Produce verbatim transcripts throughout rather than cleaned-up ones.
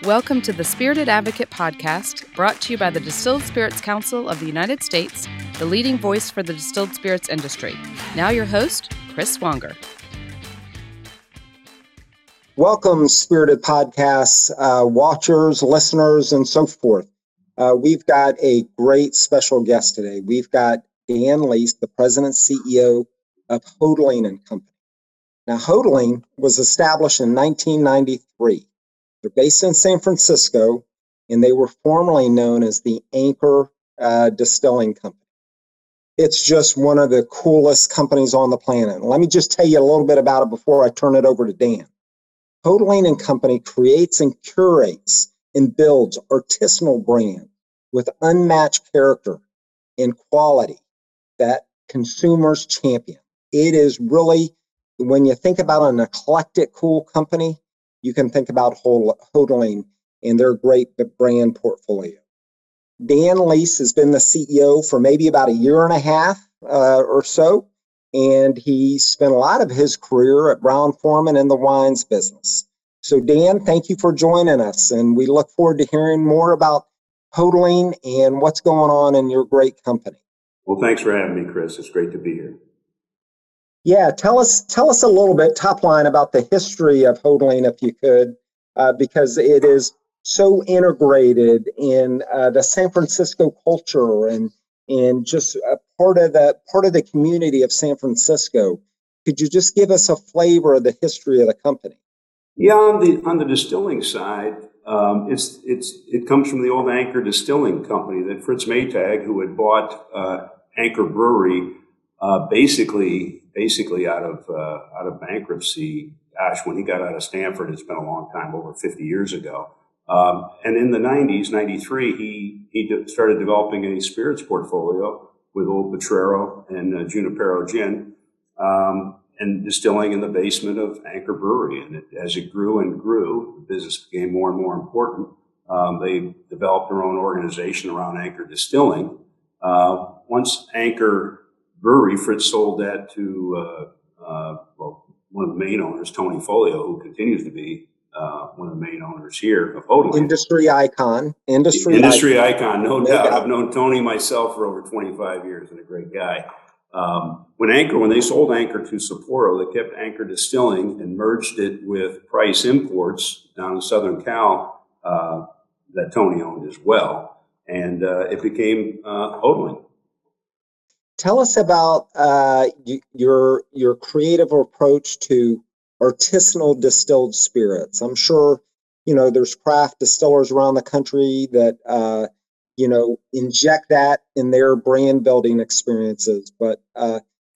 Welcome to the Spirited Advocate podcast, brought to you by the Distilled Spirits Council of the United States, the leading voice for the distilled spirits industry. Now your host, Chris Swanger. Welcome, Spirited Podcasts, uh, watchers, listeners, and so forth. Uh, we've got a great special guest today. We've got Dan Lease, the president and C E O of Hotaling and Company. Now, Hotaling was established in nineteen ninety-three. They're based in San Francisco, and they were formerly known as the Anchor uh, Distilling Company. It's just one of the coolest companies on the planet. Let me just tell you a little bit about it before I turn it over to Dan. Hotaling and Company creates and curates and builds artisanal brands with unmatched character and quality that consumers champion. It is really, when you think about an eclectic, cool company, you can think about Hotaling and their great brand portfolio. Dan Lease has been the C E O for maybe about a year and a half uh, or so, and he spent a lot of his career at Brown-Forman in the wines business. So Dan, thank you for joining us, and we look forward to hearing more about Hotaling and what's going on in your great company. Well, thanks for having me, Chris. It's great to be here. Yeah, tell us tell us a little bit, top line, about the history of Hotaling, if you could, uh, because it is so integrated in uh, the San Francisco culture and and just a part of the part of the community of San Francisco. Could you just give us a flavor of the history of the company? Yeah, on the on the distilling side, um, it's it's it comes from the old Anchor Distilling Company that Fritz Maytag, who had bought uh, Anchor Brewery, uh, basically. basically out of uh, out of bankruptcy. Gosh, when he got out of Stanford, it's been a long time, over fifty years ago. Um, and in the nineties, ninety-three, he he de- started developing a spirits portfolio with Old Potrero and uh, Junipero Gin, um, and distilling in the basement of Anchor Brewery. And it, as it grew and grew, the business became more and more important. Um, they developed their own organization around Anchor Distilling. Uh, once Anchor Brewery, Fritz sold that to uh, uh, well, one of the main owners, Tony Folio, who continues to be uh, one of the main owners here of Hotaling. Industry icon. Industry, Industry icon, icon no, no doubt. doubt. I've known Tony myself for over twenty-five years and a great guy. Um, when Anchor, when they sold Anchor to Sapporo, they kept Anchor Distilling and merged it with Price Imports down in Southern Cal uh, that Tony owned as well. And uh, it became uh, Hotaling. Tell us about uh, your your creative approach to artisanal distilled spirits. I'm sure, you know, there's craft distillers around the country that, uh, you know, inject that in their brand building experiences. But uh,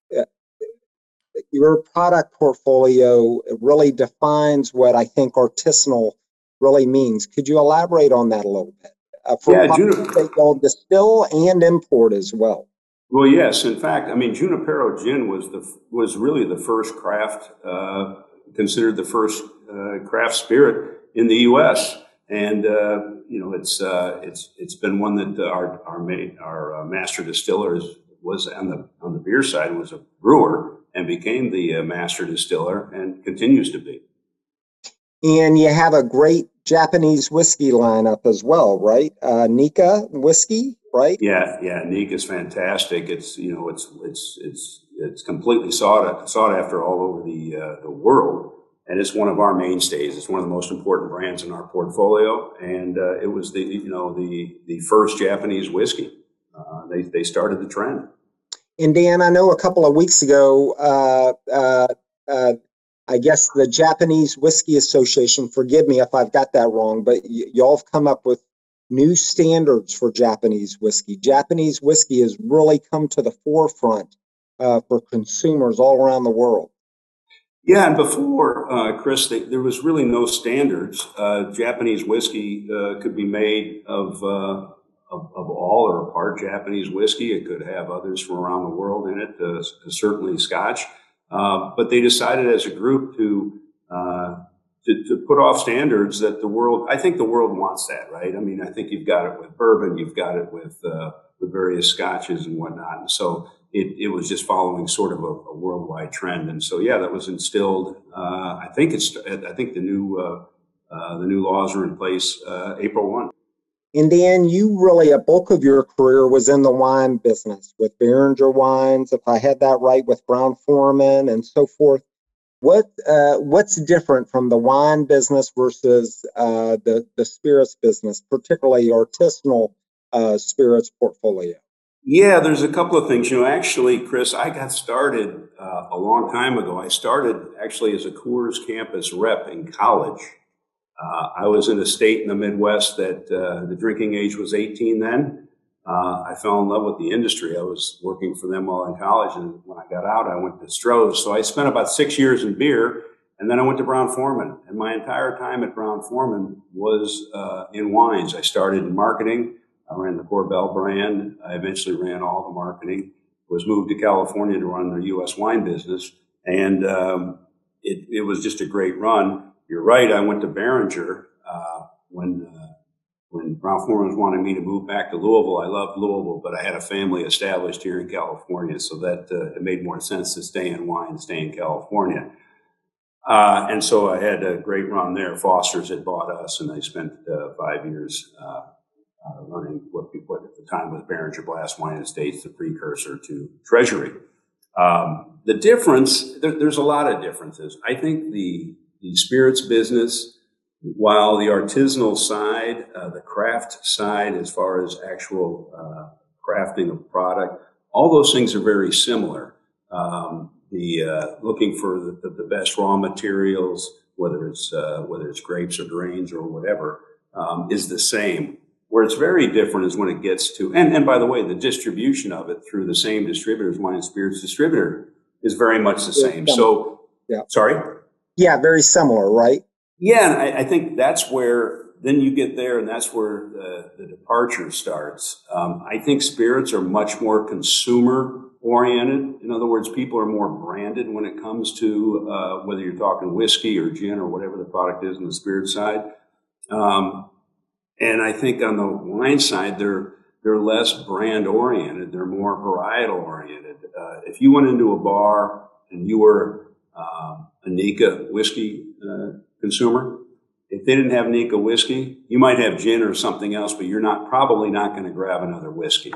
your product portfolio really defines what I think artisanal really means. Could you elaborate on that a little bit? Uh, for yeah, products that you'll distill and import as well. Well, yes. In fact, I mean, Junipero Gin was the was really the first craft, uh, considered the first uh, craft spirit in the U S And uh, you know, it's uh, it's it's been one that our our main, our uh, master distiller is, was on the on the beer side was a brewer and became the uh, master distiller and continues to be. And you have a great Japanese whiskey lineup as well, right? Uh, Nikka whiskey, right? Yeah, yeah. Nikka is fantastic. It's you know, it's it's it's it's completely sought sought after all over the uh, the world, and it's one of our mainstays. It's one of the most important brands in our portfolio, and uh, it was the you know the the first Japanese whiskey. Uh, they they started the trend. And Dan, I know a couple of weeks ago, uh, uh, uh, I guess the Japanese Whiskey Association, forgive me if I've got that wrong, but y- y'all have come up with new standards for Japanese whiskey. Japanese whiskey has really come to the forefront uh, for consumers all around the world. Yeah, and before, uh, Chris, they, there was really no standards. Uh, Japanese whiskey uh, could be made of, uh, of of all or part Japanese whiskey. It could have others from around the world in it, uh, certainly Scotch. Uh, but they decided as a group to, uh, to to put off standards that the world, I think the world wants that, right? I mean, I think you've got it with bourbon, you've got it with uh, with various scotches and whatnot. And so it, it was just following sort of a, a worldwide trend. And so, yeah, that was instilled. Uh, I think it's, I think the new uh, uh, the new laws are in place uh, April first. And Dan, you really, a bulk of your career was in the wine business with Beringer Wines, if I had that right, with Brown-Forman and so forth. What uh, what's different from the wine business versus uh, the the spirits business, particularly artisanal uh, spirits portfolio? Yeah, there's a couple of things. You know, actually, Chris, I got started uh, a long time ago. I started actually as a Coors campus rep in college. Uh, I was in a state in the Midwest that uh, the drinking age was eighteen then. Uh, I fell in love with the industry. I was working for them while in college, and when I got out, I went to Stroh's. So I spent about six years in beer, and then I went to Brown-Forman. And my entire time at Brown-Forman was uh, in wines. I started in marketing. I ran the Korbel brand. I eventually ran all the marketing. Was moved to California to run their U S wine business, and um, it, it was just a great run. You're right. I went to Beringer uh, when uh, when Brown-Forman wanted me to move back to Louisville. I loved Louisville, but I had a family established here in California, so that uh, it made more sense to stay in wine, stay in California. Uh, and so I had a great run there. Foster's had bought us, and I spent uh, five years uh, uh, running what, what at the time was Beringer Blast Wine Estates, the precursor to Treasury. Um, the difference, there, there's a lot of differences. I think the the spirits business, while the artisanal side, uh, the craft side, as far as actual uh, crafting of product, all those things are very similar. Um, the uh, looking for the, the, the best raw materials, whether it's uh, whether it's grapes or grains or whatever, um, is the same. Where it's very different is when it gets to, and, and by the way, the distribution of it through the same distributors, wine and spirits distributor, is very much the same. So, yeah. Sorry? Yeah, very similar, right? Yeah, and I, I think that's where, then you get there, and that's where the, the departure starts. Um, I think spirits are much more consumer-oriented. In other words, people are more branded when it comes to uh, whether you're talking whiskey or gin or whatever the product is on the spirit side. Um, and I think on the wine side, they're they're less brand-oriented. They're more varietal-oriented. Uh, if you went into a bar and you were um, a Nika whiskey uh, consumer, if they didn't have Nika whiskey, you might have gin or something else, but you're not probably not going to grab another whiskey.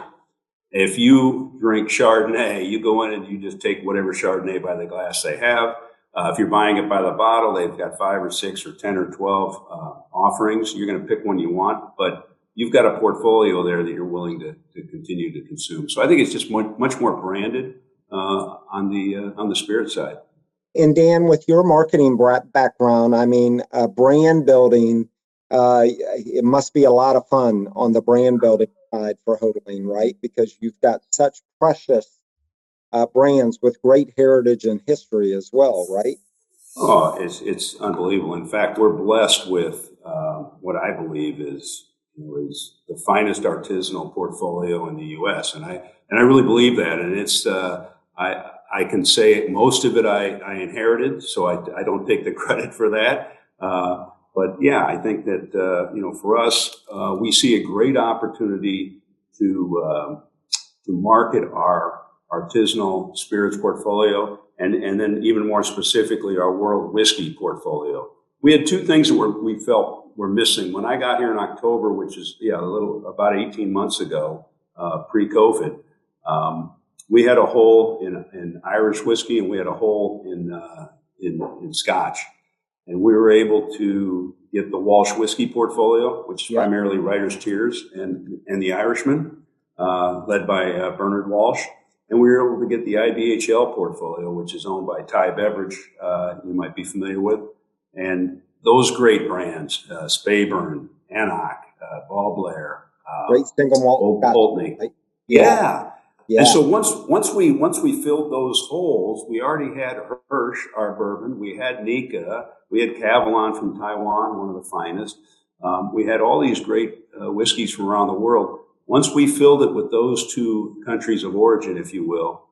If you drink Chardonnay, you go in and you just take whatever Chardonnay by the glass they have. Uh, if you're buying it by the bottle, they've got five or six or ten or twelve uh, offerings. You're going to pick one you want, but you've got a portfolio there that you're willing to, to continue to consume. So I think it's just much, much more branded uh, on the uh, on the spirit side. And Dan, with your marketing background, I mean, uh, brand building, uh, it must be a lot of fun on the brand building side for Hodling, right? Because you've got such precious uh, brands with great heritage and history as well, right? Oh, it's it's unbelievable. In fact, we're blessed with uh, what I believe is you know, is the finest artisanal portfolio in the U S, and I and I really believe that. And it's uh, I. I can say most of it I, I inherited, so I, I don't take the credit for that. Uh, but yeah, I think that, uh, you know, for us, uh, we see a great opportunity to, um, to market our artisanal spirits portfolio and, and then even more specifically, our world whiskey portfolio. We had two things that were, we felt were missing. When I got here in October, which is, yeah, a little, about eighteen months ago, uh, pre-COVID, um, we had a hole in, in Irish whiskey, and we had a hole in, uh, in in Scotch, and we were able to get the Walsh whiskey portfolio, which is yeah. primarily Writer's Tears, and and the Irishman, uh, led by uh, Bernard Walsh, and we were able to get the I B H L portfolio, which is owned by Thai Beverage, uh, you might be familiar with, and those great brands, uh, Speyburn, Anach, uh, Ball Blair, uh, great single malt, Old Pulteney, right? yeah. yeah. Yeah. And so once once we once we filled those holes, we already had Hirsch, our bourbon. We had Nika. We had Kavalan from Taiwan, one of the finest. Um, we had all these great uh, whiskeys from around the world. Once we filled it with those two countries of origin, if you will,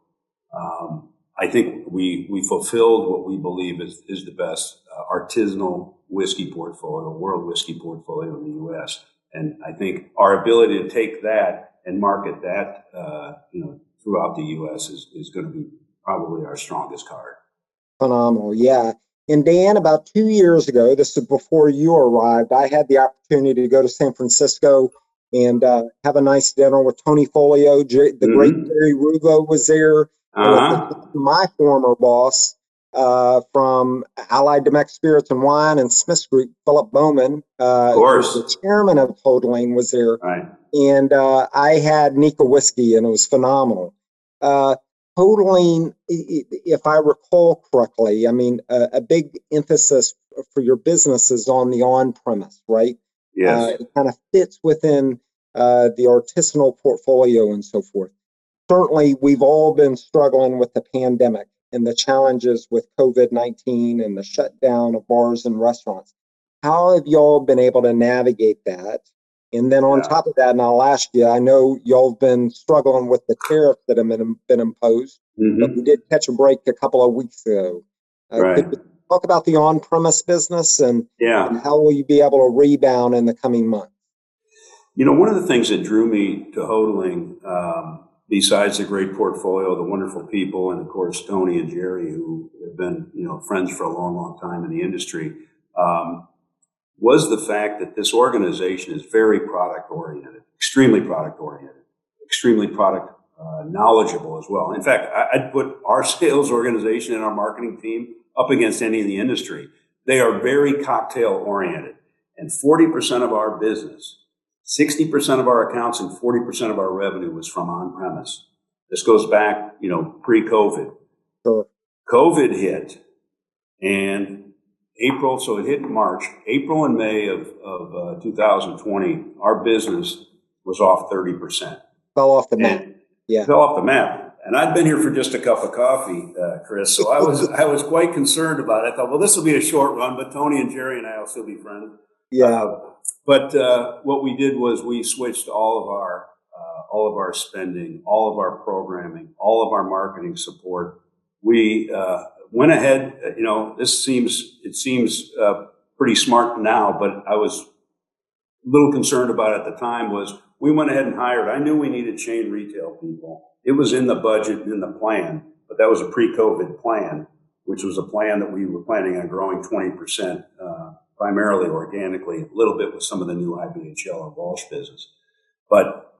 um, I think we we fulfilled what we believe is is the best uh, artisanal whiskey portfolio, world whiskey portfolio in the U S. And I think our ability to take that and market that, uh, you know, throughout the U S is, is going to be probably our strongest card. Phenomenal, yeah. And Dan, about two years ago, this is before you arrived, I had the opportunity to go to San Francisco and uh, have a nice dinner with Tony Folio. J- the mm-hmm. great Jerry Ruvo was there. Uh-huh. And my former boss uh, from Allied Domestic Spirits and Wine and Smith's Group, Philip Bowman, uh, of course. the chairman of Totaling, was there. Right. And uh, I had Nika whiskey, and it was phenomenal. Uh, Totaling, if I recall correctly, I mean, a, a big emphasis for your business is on the on-premise, right? Yes. Uh, it kind of fits within uh, the artisanal portfolio and so forth. Certainly, we've all been struggling with the pandemic and the challenges with COVID nineteen and the shutdown of bars and restaurants. How have y'all been able to navigate that? And then on yeah. top of that, and I'll ask you, I know y'all have been struggling with the tariffs that have been, been imposed, mm-hmm. but we did catch a break a couple of weeks ago. Uh, right. Could you talk about the on-premise business and, yeah. and how will you be able to rebound in the coming months? You know, one of the things that drew me to Hotaling, um, besides the great portfolio, the wonderful people, and of course, Tony and Jerry, who have been, you know, friends for a long, long time in the industry, um, was the fact that this organization is very product oriented, extremely product oriented, extremely product uh, knowledgeable as well. In fact, I'd put our sales organization and our marketing team up against any in the industry. They are very cocktail oriented, and forty percent of our business, sixty percent of our accounts and forty percent of our revenue was from on-premise. This goes back, you know, pre-COVID. Sure. COVID hit, and April, so it hit in March. April and May of, of uh, two thousand twenty, our business was off thirty percent. Fell off the map. Yeah. Fell off the map. And I'd been here for just a cup of coffee, uh, Chris, so I was I was quite concerned about it. I thought, well, this will be a short run, but Tony and Jerry and I will still be friends. Yeah. Uh, but uh, what we did was we switched all of our uh, all of our spending, all of our programming, all of our marketing support. We uh, went ahead. You know, this seems it seems uh, pretty smart now, but I was a little concerned about it at the time. Was we went ahead and hired. I knew we needed chain retail people. It was in the budget and in the plan, but that was a pre-COVID plan, which was a plan that we were planning on growing twenty percent. Uh, primarily organically, a little bit with some of the new I B H L or Walsh business. But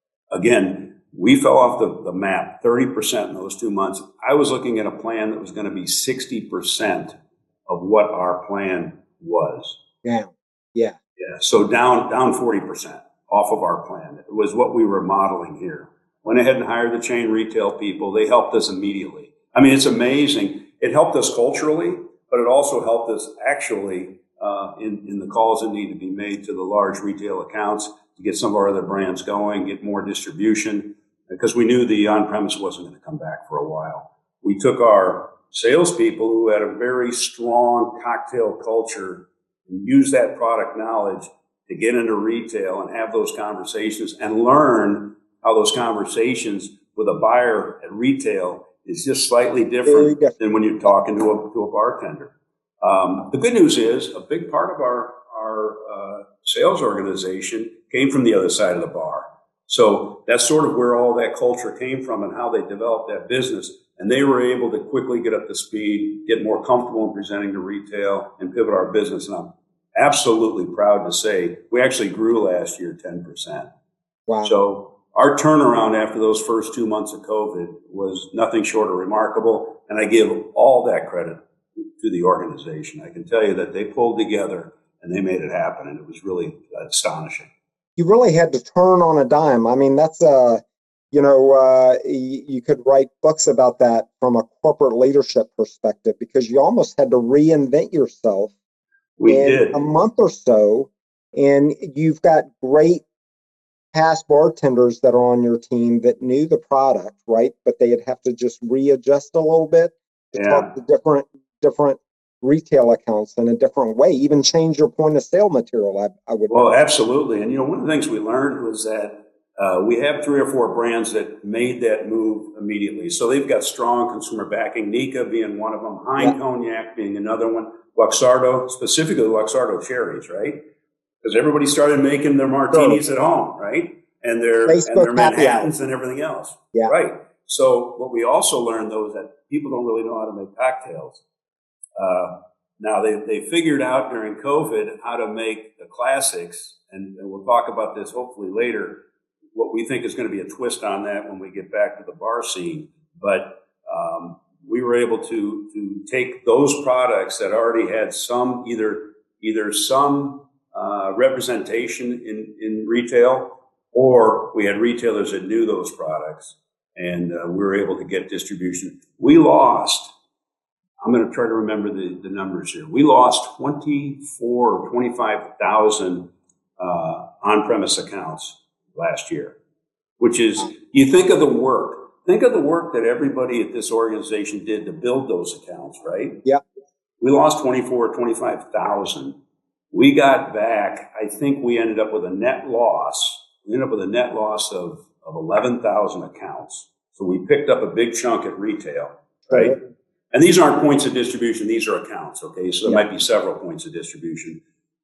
again, we fell off the, the map thirty percent in those two months. I was looking at a plan that was going to be sixty percent of what our plan was. Yeah. Yeah. Yeah. So down, down forty percent off of our plan. It was what we were modeling here. Went ahead and hired the chain retail people. They helped us immediately. I mean, it's amazing. It helped us culturally, but it also helped us actually Uh, in, in the calls that need to be made to the large retail accounts to get some of our other brands going, get more distribution, because we knew the on-premise wasn't going to come back for a while. We took our salespeople who had a very strong cocktail culture and used that product knowledge to get into retail and have those conversations and learn how those conversations with a buyer at retail is just slightly different than when you're talking to a, to a bartender. Um, the good news is a big part of our, our uh, sales organization came from the other side of the bar. So that's sort of where all that culture came from and how they developed that business. And they were able to quickly get up to speed, get more comfortable in presenting to retail and pivot our business. And I'm absolutely proud to say we actually grew last year ten percent. Wow. So our turnaround after those first two months of COVID was nothing short of remarkable. And I give all that credit to the organization. I can tell you that they pulled together and they made it happen, and it was really astonishing. You really had to turn on a dime. I mean, that's uh, you know, uh, you, you could write books about that from a corporate leadership perspective because you almost had to reinvent yourself. We in did a month or so, and you've got great past bartenders that are on your team that knew the product, right? But they'd have to just readjust a little bit to yeah. talk to different different retail accounts in a different way, even change your point of sale material. I, I would. Well, absolutely. And, you know, one of the things we learned was that uh, we have three or four brands that made that move immediately. So they've got strong consumer backing, Nika being one of them, Hein yeah. Cognac being another one, Luxardo, specifically Luxardo cherries, right? Because everybody started making their martinis sure. at home, right? And their, and their Manhattans and everything else. Yeah. Right. So what we also learned, though, is that people don't really know how to make cocktails. Uh, Now, they, they figured out during COVID how to make the classics, and, and we'll talk about this hopefully later, what we think is going to be a twist on that when we get back to the bar scene. But um, we were able to to take those products that already had some, either either some uh, representation in, in retail, or we had retailers that knew those products, and uh, we were able to get distribution. We lost, I'm going to try to remember the, the numbers here. We lost twenty-four or twenty-five thousand uh, on-premise accounts last year, which is, you think of the work, think of the work that everybody at this organization did to build those accounts, right? Yeah. We lost twenty-four or twenty-five thousand. We got back, I think we ended up with a net loss. We ended up with a net loss of, of eleven thousand accounts. So we picked up a big chunk at retail, right? Mm-hmm. And these aren't points of distribution, these are accounts, okay? So there yeah. might be several points of distribution.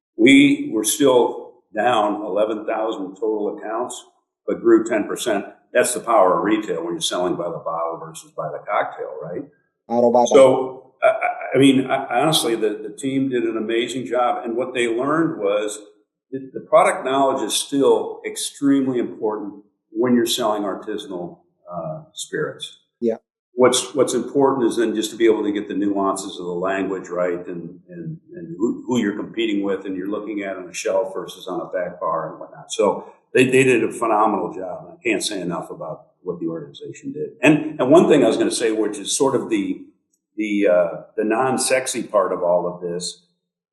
We were still down eleven thousand total accounts, but grew ten percent. That's the power of retail when you're selling by the bottle versus by the cocktail, right? Bottle by so, I, I mean, I, honestly, the, the team did an amazing job. And what they learned was that the product knowledge is still extremely important when you're selling artisanal uh, spirits. Yeah. What's what's important is then just to be able to get the nuances of the language right, and and, and who, who you're competing with, and you're looking at on a shelf versus on a back bar and whatnot. So they, they did a phenomenal job. I can't say enough about what the organization did. And and one thing I was going to say, which is sort of the the uh, the non-sexy part of all of this,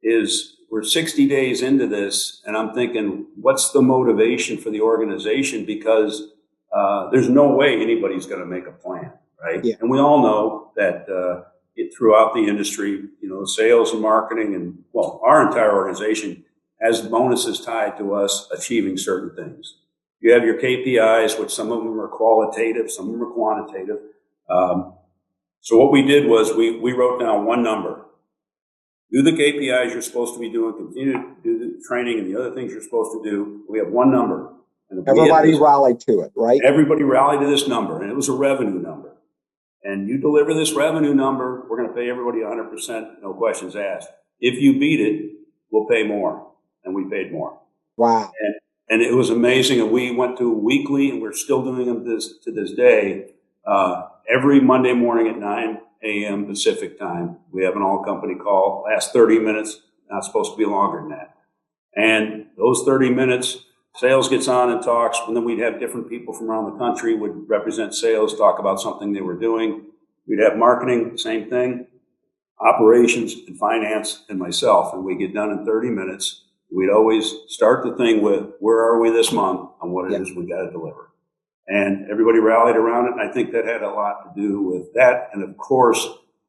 is we're sixty days into this, and I'm thinking, what's the motivation for the organization? Because uh, there's no way anybody's going to make a plan. Right. Yeah. And we all know that uh, it, throughout the industry, you know, sales and marketing and, well, our entire organization has bonuses tied to us achieving certain things. You have your K P Is, which some of them are qualitative, some of them are quantitative. Um, so what we did was we, we wrote down one number. Do the K P Is you're supposed to be doing, continue to do the training and the other things you're supposed to do. We have one number. And everybody rallied to it, right? Everybody rallied to this number, and it was a revenue number. And you deliver this revenue number, we're going to pay everybody one hundred percent, no questions asked. If you beat it, we'll pay more. And we paid more. Wow. And, and it was amazing. And we went to weekly, and we're still doing them this, to this day, uh, every Monday morning at nine a.m. Pacific time. We have an all-company call, last thirty minutes, not supposed to be longer than that. And those thirty minutes, sales gets on and talks, and then we'd have different people from around the country would represent sales, talk about something they were doing. We'd have marketing, same thing, operations and finance and myself, and we get done in thirty minutes. We'd always start the thing with, where are we this month on what it yeah. is we got to deliver. And everybody rallied around it, and I think that had a lot to do with that. And of course,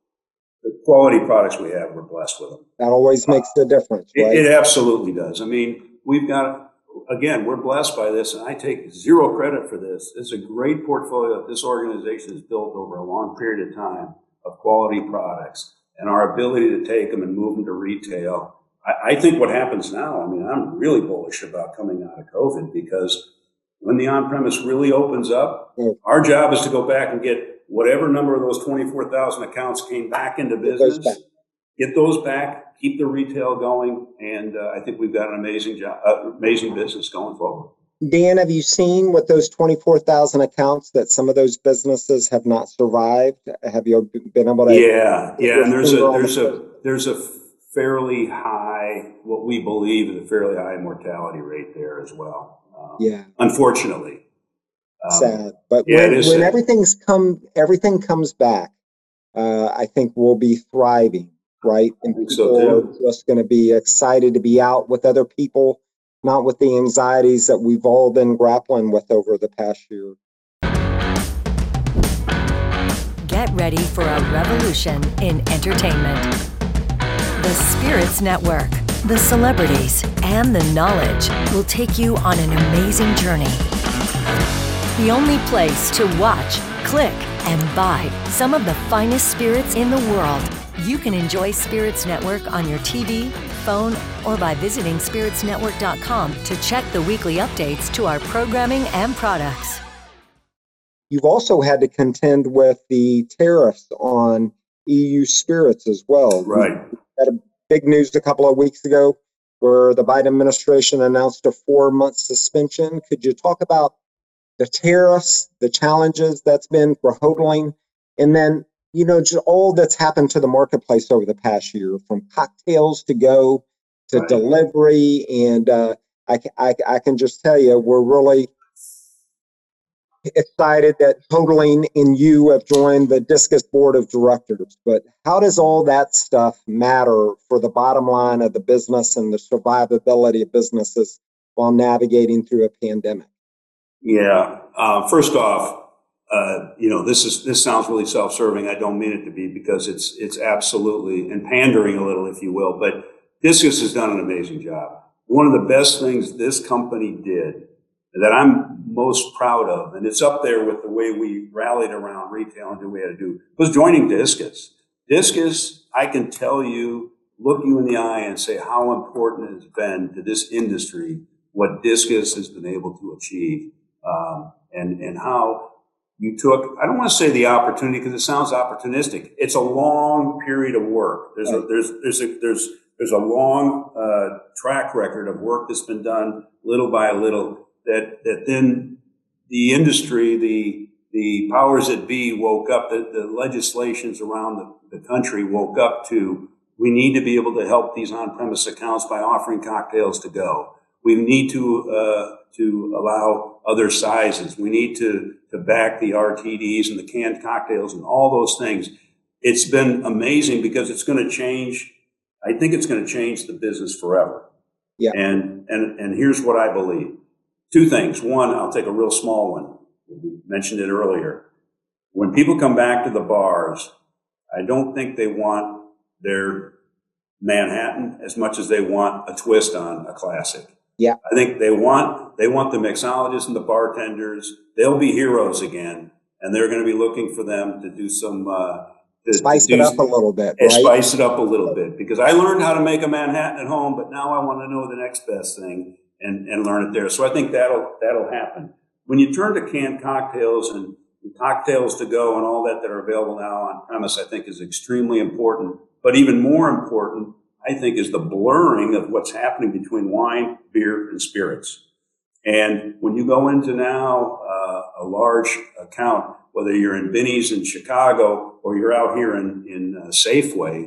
the quality products we have, we're blessed with them. That always makes the difference, right? It, it absolutely does. I mean, we've got... Again, we're blessed by this, and I take zero credit for this. It's a great portfolio that this organization has built over a long period of time of quality products, and our ability to take them and move them to retail. I, I think what happens now, I mean, I'm really bullish about coming out of COVID, because when the on-premise really opens up, mm. our job is to go back and get whatever number of those twenty-four thousand accounts came back into business, get those back, get those back, keep the retail going, and uh, I think we've got an amazing job, uh, amazing business going forward. Dan, have you seen with those twenty-four thousand accounts that some of those businesses have not survived? Have you been able to? Yeah, yeah, and there's a there's a there's a fairly high, what we believe is a fairly high mortality rate there as well. Um, yeah, unfortunately. Um, sad, but yeah, when, when sad. everything's come, everything comes back. Uh, I think we'll be thriving. Right? And people so are just going to be excited to be out with other people, not with the anxieties that we've all been grappling with over the past year. Get ready for a revolution in entertainment. The Spirits Network, the celebrities, and the knowledge will take you on an amazing journey. The only place to watch, click, and buy some of the finest spirits in the world. You can enjoy Spirits Network on your T V, phone, or by visiting spirits network dot com to check the weekly updates to our programming and products. You've also had to contend with the tariffs on E U spirits as well. Right. We had a big news a couple of weeks ago where the Biden administration announced a four-month suspension. Could you talk about the tariffs, the challenges that's been for hodling, and then, you know, just all that's happened to the marketplace over the past year, from cocktails to go to Right. delivery. And uh, I, I, I can just tell you, we're really excited that Hodling and you have joined the Discus Board of Directors. But how does all that stuff matter for the bottom line of the business and the survivability of businesses while navigating through a pandemic? Yeah. Uh, first off, uh, you know, this is this sounds really self-serving. I don't mean it to be, because it's it's absolutely, and pandering a little, if you will. But Discus has done an amazing job. One of the best things this company did that I'm most proud of, and it's up there with the way we rallied around retail and did what we had to do, was joining Discus. Discus, I can tell you, look you in the eye and say how important it has been to this industry what Discus has been able to achieve, um, and and how you took, I don't want to say the opportunity because it sounds opportunistic. It's a long period of work. There's a, there's there's a, there's there's a long uh, track record of work that's been done little by little. That that then the industry, the the powers that be woke up, the, the legislations around the, the country woke up to, we need to be able to help these on-premise accounts by offering cocktails to go. We need to uh, to allow other sizes. We need to, to back the R T Ds and the canned cocktails and all those things. It's been amazing because it's going to change. I think it's going to change the business forever. Yeah. And and and here's what I believe. Two things. One, I'll take a real small one. We mentioned it earlier. When people come back to the bars, I don't think they want their Manhattan as much as they want a twist on a classic. Yeah. I think they want they want the mixologists and the bartenders. They'll be heroes again, and they're going to be looking for them to do some uh, to, Spice to it do, up a little bit, and right? Spice it up a little bit, because I learned how to make a Manhattan at home, but now I want to know the next best thing and, and learn it there. So I think that'll that'll happen. When you turn to canned cocktails and cocktails to go and all that that are available now on premise, I think is extremely important. But even more important, I think, is the blurring of what's happening between wine, beer, and spirits. And when you go into now uh, a large account, whether you're in Binny's in Chicago or you're out here in, in uh, Safeway,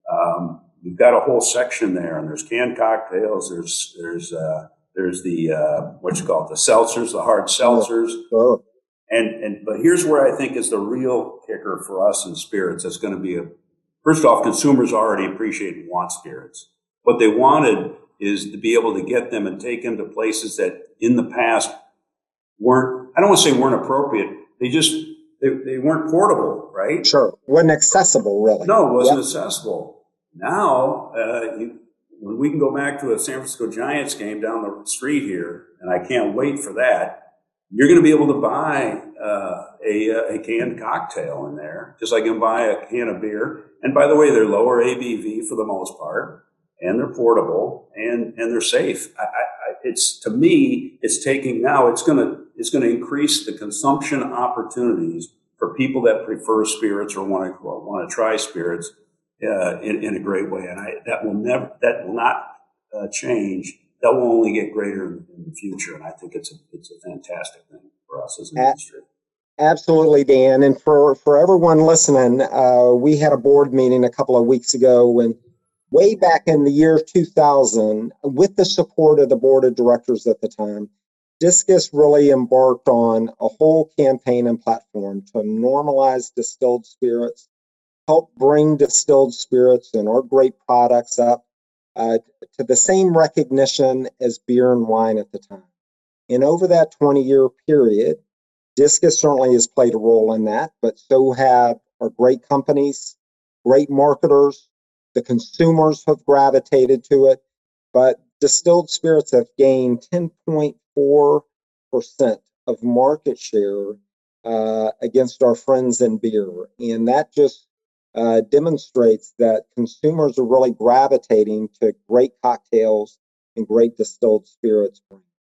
um, you've got a whole section there, and there's canned cocktails, there's there's uh, there's the uh, what you call it, the seltzers, the hard seltzers. Sure. And and but here's where I think is the real kicker for us in spirits. That's going to be a First off, consumers already appreciate and want spirits. What they wanted is to be able to get them and take them to places that in the past weren't, I don't want to say weren't appropriate, they just, they, they weren't portable, right? Sure. Wasn't accessible, really. No, it wasn't Yep. accessible. Now, uh, you, when we can go back to a San Francisco Giants game down the street here, and I can't wait for that, you're going to be able to buy uh, a, a canned cocktail in there, just like you can buy a can of beer. And by the way, they're lower A B V for the most part, and they're portable, and, and they're safe. I, I, it's to me, it's taking now. It's going to it's going to increase the consumption opportunities for people that prefer spirits or want to or want to try spirits uh, in, in a great way. And I, that will never that will not uh, change. That will only get greater in, in the future, and I think it's a it's a fantastic thing for us as an At- industry. Absolutely, Dan. And for, for everyone listening, uh, we had a board meeting a couple of weeks ago when way back in the year two thousand, with the support of the board of directors at the time, Discus really embarked on a whole campaign and platform to normalize distilled spirits, help bring distilled spirits and our great products up uh, to the same recognition as beer and wine at the time. And over that twenty-year period, Discus certainly has played a role in that, but so have our great companies, great marketers. The consumers have gravitated to it, but distilled spirits have gained ten point four percent of market share uh, against our friends in beer. And that just uh, demonstrates that consumers are really gravitating to great cocktails and great distilled spirits.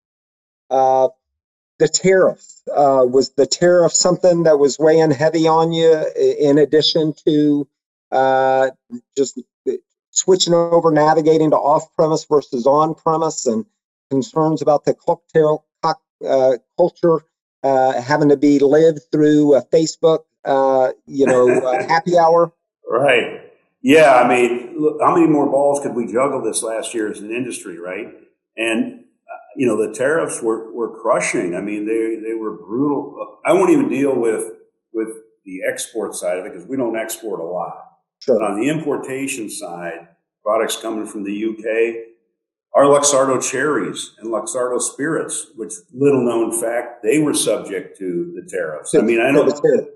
Uh, The tariffs, uh, was the tariff something that was weighing heavy on you in addition to uh, just switching over, navigating to off-premise versus on-premise, and concerns about the cocktail uh, culture uh, having to be lived through uh, Facebook, uh, you know, uh, happy hour. Right. Yeah. I mean, look, how many more balls could we juggle this last year as an industry, right? And uh, you know, the tariffs were, were crushing. I mean, they they were brutal. I won't even deal with with the export side of it because we don't export a lot. Sure. But on the importation side, products coming from the U K, our Luxardo cherries and Luxardo spirits, which little known fact, they were subject to the tariffs. I mean, I know.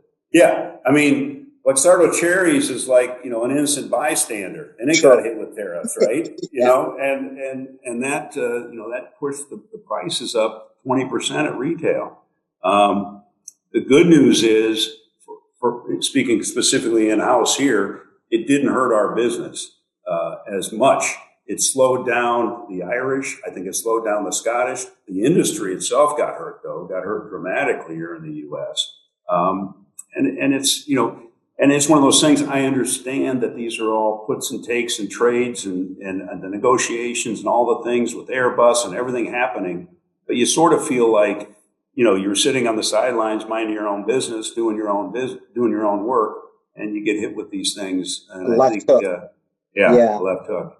Yeah. I mean, Luxardo cherries is like, you know, an innocent bystander, and it Sure. got hit with tariffs, right? You Yeah. know, and, and, and that, uh, you know, that pushed the, the prices up twenty percent at retail. Um, the good news is, for, for speaking specifically in-house here, it didn't hurt our business uh, as much. It slowed down the Irish. I think it slowed down the Scottish. The industry itself got hurt, though, got hurt dramatically here in the U S. Um, and, and it's, you know, and it's one of those things. I understand that these are all puts and takes and trades and, and, and the negotiations and all the things with Airbus and everything happening. But you sort of feel like, you know, you're sitting on the sidelines, minding your own business, doing your own business, doing your own work, and you get hit with these things. And left I think, hook. uh, yeah, Yeah. left hook.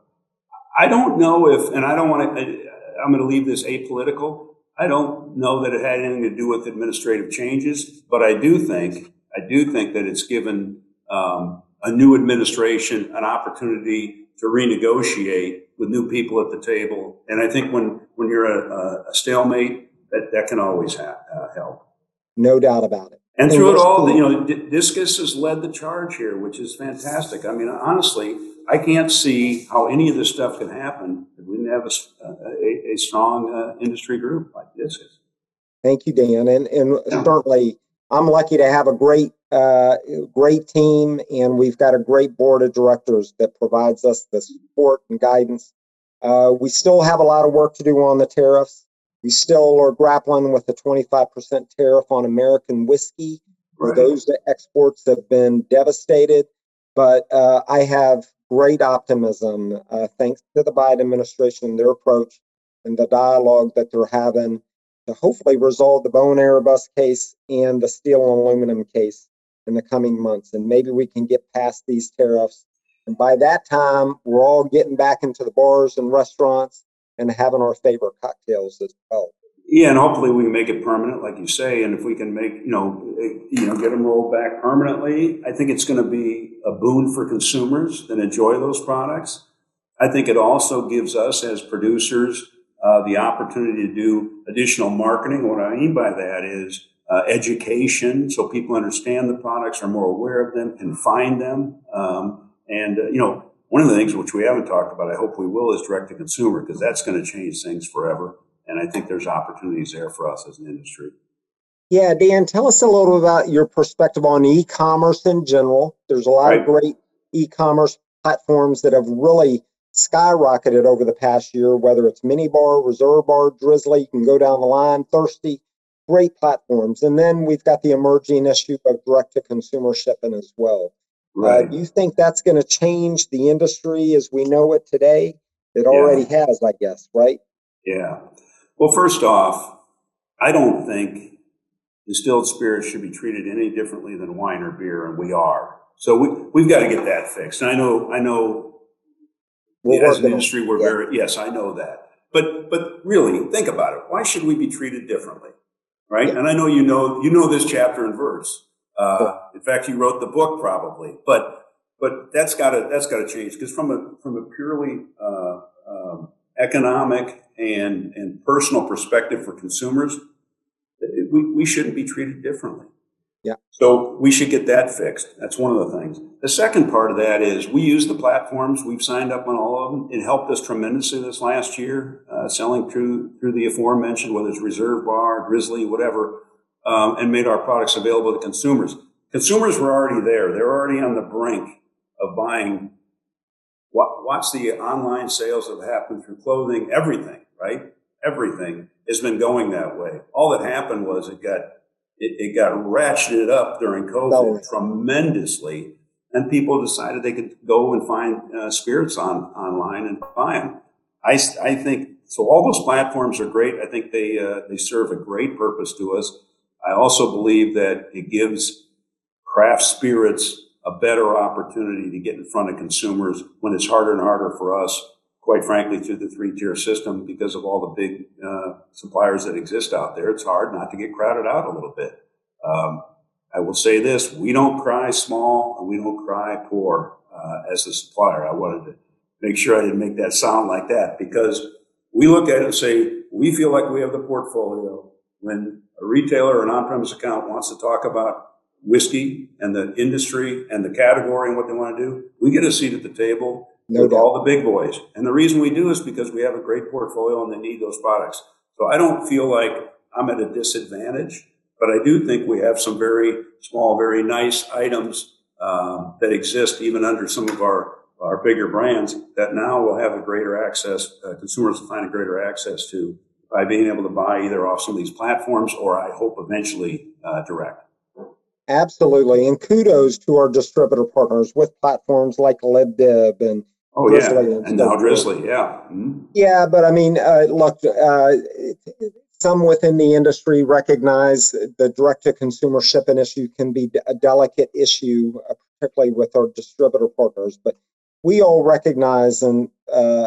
I don't know if, and I don't want to, I'm going to leave this apolitical. I don't know that it had anything to do with administrative changes, but I do think, I do think that it's given um, a new administration an opportunity to renegotiate with new people at the table. And I think when, when you're a, a stalemate, that, that can always ha- uh, help. No doubt about it. And through it all, you know, D- Discus has led the charge here, which is fantastic. I mean, honestly, I can't see how any of this stuff can happen if we didn't have a, a, a strong uh, industry group like Discus. Thank you, Dan. And, and Yeah. certainly, I'm lucky to have a great, uh, great team, and we've got a great board of directors that provides us the support and guidance. Uh, we still have a lot of work to do on the tariffs. We still are grappling with the twenty-five percent tariff on American whiskey. For Right. those that exports have been devastated. But uh, I have great optimism, uh, thanks to the Biden administration and their approach and the dialogue that they're having to hopefully resolve the Boeing Airbus case and the steel and aluminum case in the coming months. And maybe we can get past these tariffs. And by that time, we're all getting back into the bars and restaurants and having our favorite cocktails as well. Yeah, and hopefully we can make it permanent, like you say. And if we can make, you know, you know, get them rolled back permanently, I think it's going to be a boon for consumers that enjoy those products. I think it also gives us as producers uh, the opportunity to do additional marketing. What I mean by that is uh, education, so people understand the products, are more aware of them, can find them. Um, and, uh, you know, one of the things which we haven't talked about, I hope we will, is direct to consumer, because that's going to change things forever. And I think there's opportunities there for us as an industry. Yeah, Dan, tell us a little about your perspective on e-commerce in general. There's a lot Right. of great e-commerce platforms that have really skyrocketed over the past year, whether it's Minibar, Reserve Bar, Drizzly, you can go down the line, Thirsty, great platforms. And then we've got the emerging issue of direct-to-consumer shipping as well. Right. Uh, do you think that's going to change the industry as we know it today? It already Yeah. has, I guess, right? Yeah. Well, first off, I don't think distilled spirits should be treated any differently than wine or beer, and we are. So we, we've got to get that fixed. And I know, I know We're as an working on it. industry, we're Yeah. very, yes, I know that. But, but really, think about it. Why should we be treated differently? Right? Yeah. And I know you know, you know this chapter and verse. Uh, in fact, you wrote the book probably, but, but that's gotta, that's gotta change. Because from a, from a purely, uh, um, economic and, and personal perspective for consumers, we, we shouldn't be treated differently. Yeah. So we should get that fixed. That's one of the things. The second part of that is we use the platforms. We've signed up on all of them. It helped us tremendously this last year, uh, selling through, through the aforementioned, whether it's Reserve Bar, Drizzly, whatever, um, and made our products available to consumers. Consumers were already there. They're already on the brink of buying. Watch the online sales that have happened through clothing, everything, right? Everything has been going that way. All that happened was it got, it, it got ratcheted up during COVID Oh. tremendously. and people decided they could go and find uh, spirits on online and buy them. I, I think, so all those platforms are great. I think they, uh, they serve a great purpose to us. I also believe that it gives craft spirits a better opportunity to get in front of consumers when it's harder and harder for us, quite frankly, through the three-tier system because of all the big uh, suppliers that exist out there. It's hard not to get crowded out a little bit. Um, I will say this, we don't cry small and we don't cry poor uh, as a supplier. I wanted to make sure I didn't make that sound like that because we look at it and say, we feel like we have the portfolio. When a retailer or an on-premise account wants to talk about whiskey and the industry and the category and what they want to do, we get a seat at the table no with doubt. all the big boys. And the reason we do is because we have a great portfolio and they need those products. So I don't feel like I'm at a disadvantage, but I do think we have some very small, very nice items um, that exist even under some of our, our bigger brands that now will have a greater access, uh, consumers will find a greater access to by being able to buy either off some of these platforms or I hope eventually uh, direct. Absolutely. And kudos to our distributor partners with platforms like LibDib and oh, Drizzly. Yeah. And, and now Drizzly, yeah. Mm-hmm. Yeah, but I mean, uh, look, uh, some within the industry recognize the direct-to-consumer shipping issue can be a delicate issue, uh, particularly with our distributor partners. But we all recognize and uh,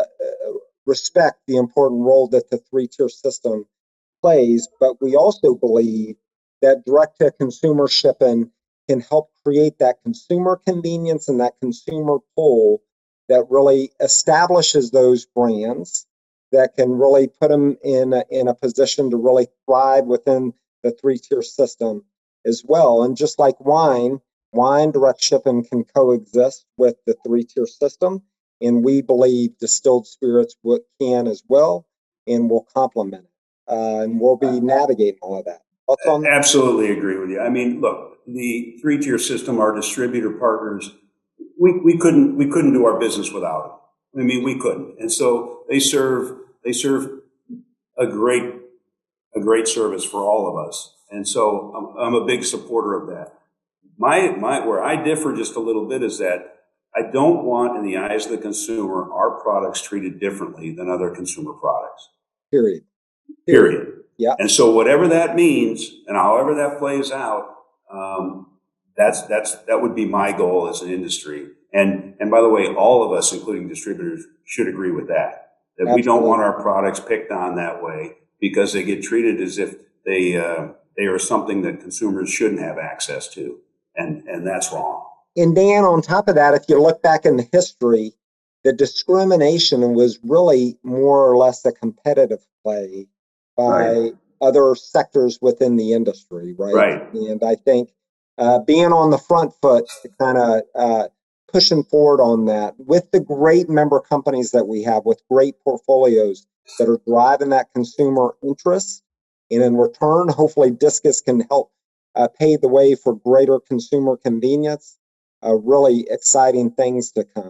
respect the important role that the three-tier system plays, but we also believe that direct-to-consumer shipping can help create that consumer convenience and that consumer pull that really establishes those brands that can really put them in a, in a position to really thrive within the three-tier system as well. And just like wine, wine direct shipping can coexist with the three-tier system, and we believe distilled spirits can as well, and will complement it. Uh, and we'll be navigating all of that. What's on that? Absolutely agree with you. I mean, look, the three-tier system, our distributor partners, we, we couldn't we couldn't do our business without them. I mean, we couldn't. And so they serve they serve a great a great service for all of us. And so I'm, I'm a big supporter of that. My my where I differ just a little bit is that I don't want, in the eyes of the consumer, our products treated differently than other consumer products. Period. Period. Period. Yeah. And so whatever that means and however that plays out, um, that's, that's, that would be my goal as an industry. And, and by the way, all of us, including distributors, should agree with that, that Absolutely. We don't want our products picked on that way because they get treated as if they, uh, they are something that consumers shouldn't have access to. And, and that's wrong. And Dan, on top of that, if you look back in the history, the discrimination was really more or less a competitive play by right. other sectors within the industry, right? Right. And I think uh, being on the front foot, kind of uh, pushing forward on that with the great member companies that we have, with great portfolios that are driving that consumer interest, and in return, hopefully, Discus can help uh, pave the way for greater consumer convenience. Uh, really exciting things to come.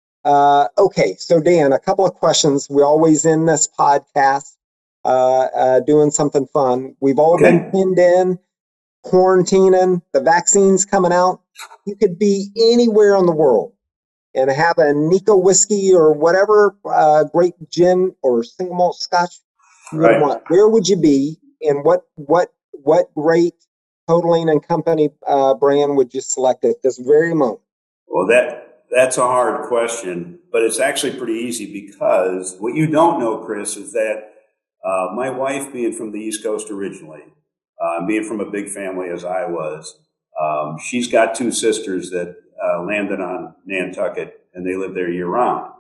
Uh, okay, so Dan, a couple of questions. We always end this podcast uh, uh, doing something fun. We've all okay. been pinned in, quarantining, the vaccine's coming out. You could be anywhere in the world and have a Nico whiskey or whatever uh, great gin or single malt scotch you right. want. Where would you be, and what what what great Totaling and Company uh, brand would you select at this very moment? Well, that that's a hard question, but it's actually pretty easy because what you don't know, Chris, is that uh, my wife, being from the East Coast originally, uh, being from a big family as I was, um, she's got two sisters that uh, landed on Nantucket, and they live there year-round.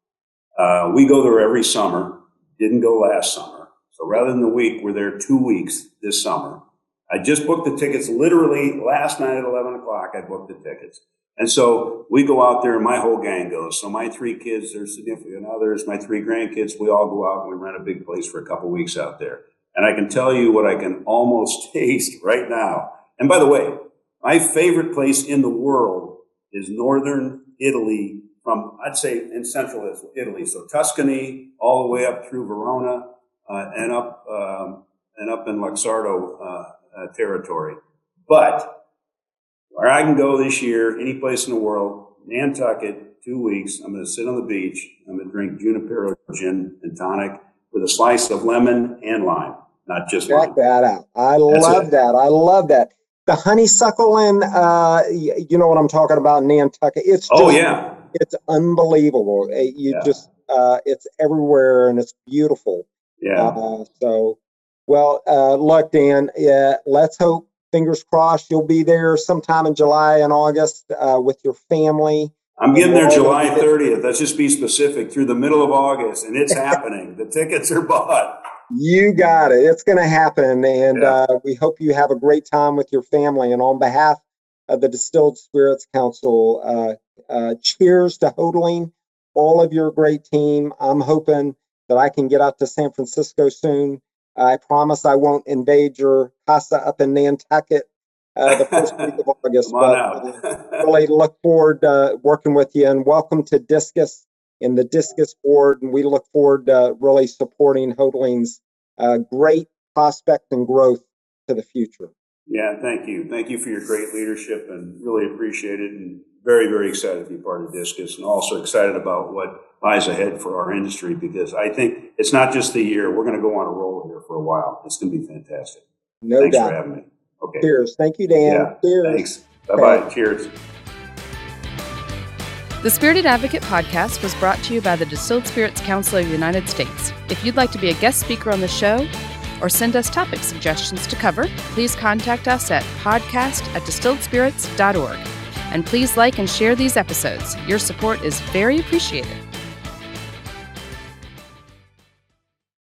Uh, we go there every summer. Didn't go last summer. So rather than the week, we're there two weeks this summer. I just booked the tickets literally last night at eleven o'clock. I booked the tickets. And so we go out there and my whole gang goes. So my three kids, their significant others, my three grandkids, we all go out and we rent a big place for a couple weeks out there. And I can tell you what I can almost taste right now. And by the way, my favorite place in the world is northern Italy, from, I'd say, in central Italy. So Tuscany all the way up through Verona uh, and up um, and up in Luxardo uh, uh, territory. But where I can go this year, any place in the world, Nantucket, two weeks. I'm going to sit on the beach. I'm going to drink Junipero gin and tonic with a slice of lemon and lime, not just Check lime. that out. I That's love it. that. I love that. The honeysuckle in, uh, y- you know what I'm talking about, Nantucket. It's just, Oh, yeah. it's unbelievable. Uh, You Yeah. just, uh, it's everywhere and it's beautiful. Yeah. Uh, so, well, uh, look, Dan, yeah, let's hope, fingers crossed, you'll be there sometime in July and August uh, with your family. I'm getting there All July of it. thirtieth. Let's just be specific, through the middle of August, and it's happening. The tickets are bought. You got it. It's going to happen. And Yeah. uh, we hope you have a great time with your family. And on behalf of the Distilled Spirits Council, uh, uh, cheers to Hodling, all of your great team. I'm hoping that I can get out to San Francisco soon. I promise I won't invade your casa up in Nantucket uh, the first week of August. Come on but out. uh, really look forward to uh, working with you. And welcome to Discus in the Discus board, and we look forward to really supporting Hodling's uh, great prospect and growth to the future. Yeah, thank you. Thank you for your great leadership, and really appreciate it, and very, very excited to be part of Discus, and also excited about what lies ahead for our industry, because I think it's not just the year. We're going to go on a roll here for a while. It's going to be fantastic. No Thanks doubt. for having me. Okay. Cheers. Thank you, Dan. Yeah, Cheers. thanks. Bye-bye. Cheers. The Spirited Advocate podcast was brought to you by the Distilled Spirits Council of the United States. If you'd like to be a guest speaker on the show or send us topic suggestions to cover, please contact us at podcast at distilled spirits dot org. And please like and share these episodes. Your support is very appreciated.